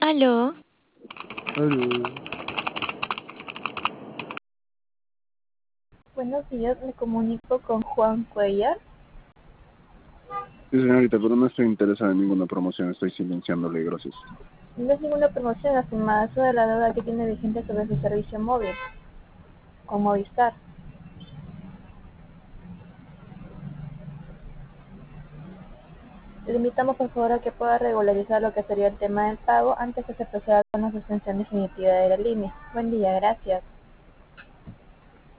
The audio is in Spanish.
Aló, Aló. Buenos días, me comunico con Juan Cuellar. Sí, señorita, pero no estoy interesada en ninguna promoción, estoy silenciándole, gracias. No es ninguna promoción, estimada, eso de la deuda que tiene vigente sobre su servicio móvil con Movistar. Le invitamos por favor a que pueda regularizar lo que sería el tema del pago antes que se proceda con la suspensión definitiva de la línea. Buen día, gracias.